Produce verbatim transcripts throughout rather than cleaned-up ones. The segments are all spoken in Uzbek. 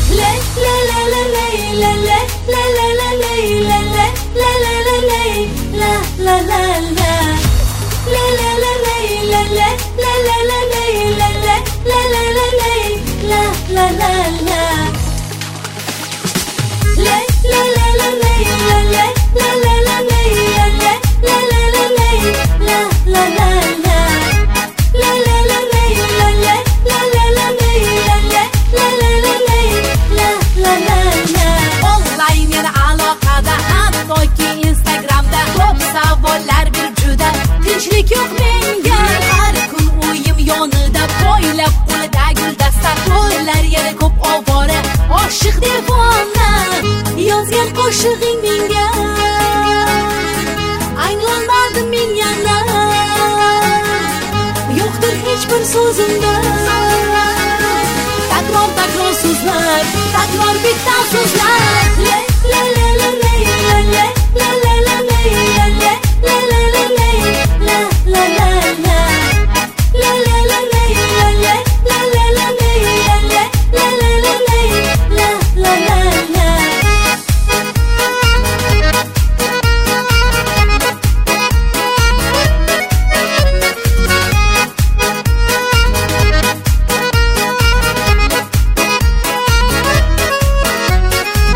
Tinchlik yo'q menga, har kun o'yim yonida, poylab qo'lida gul dasta, qo'llar yana ko'p ovora, oshiq devona, yozgan qo'shig'ing menga, anglanmadim men yana, yo'qdir hech bir so'zimda, takror takror so'zlar, takror bitta so'zlar, la la la la la la la la la la la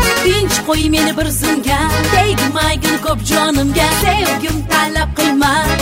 qo'y meni bir zumga, tegmaygin ko'p jonimga, sevgim talab qilma